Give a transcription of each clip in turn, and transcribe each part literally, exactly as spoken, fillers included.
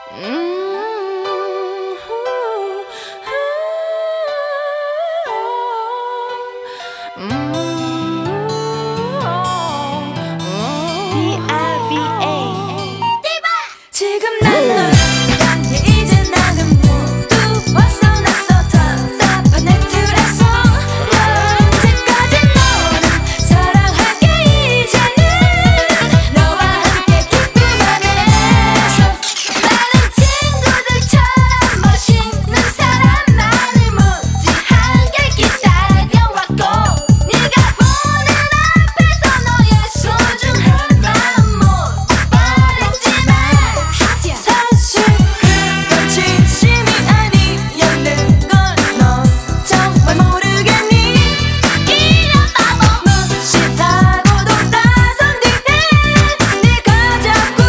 지금 난 널 향해 이제 나는 모두 벗어났어. 답답한 내 틀에서 언제까지 너를 사랑할게. 이제는 너와 함께 기쁨만 해줘. 나는 친구들처럼 멋있는 사람만을 무지하게 기다려왔고, 네가 보는 앞에서 너의 소중한 마음 모두 버렸지만 사실 그건 진심이 아니었는 걸 너 정말 모르겠니? 이런 바보 무시하고도 나선 뒤에 네가 자꾸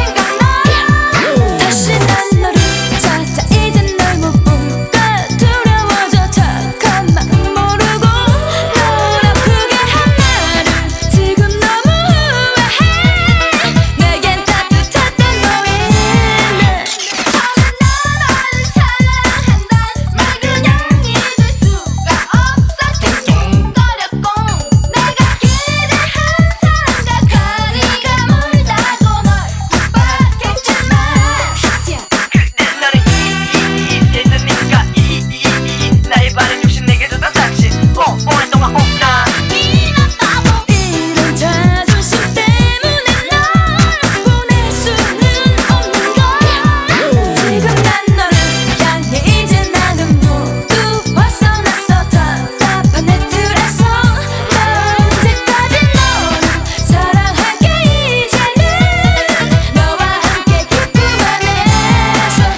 생각나. 다시 난 너를 찾아 이젠 널 못 볼까 두려워져. 착한 마음 모르고 널 아프게 한 나를 지금 너무 후회해. 내겐 따뜻했던 너의 처음엔 나 너를 사랑한단 말 그냥 잊을 수가 없어. 띵띵거렸고 내가 기대한 사랑과 거리가 멀다고 널 핍박했지만 그땐 너는 이이이 됐으니까 이이이 나의 바른 욕심 내게 줬던 상식 오 오랫동안 오나 이런 바보 이런 자존심 때문에 널 보낼 수는 없는 거야. 지금 난 너를 향해 이제 나는 모두 벗어났어. 답답한 내 틀에서 언제까지 너를 사랑할게. 이제는 너와 함께 기쁨만 해줘.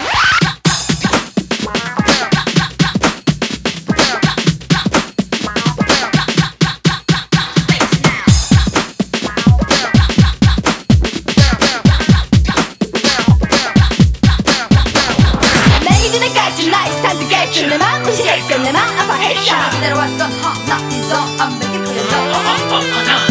내기 전에까지 나의 스타일들겠지. 내 맘 무시했고 내 맘 아파했어. 기다려왔던 허나 이성 안 되게 보여줘.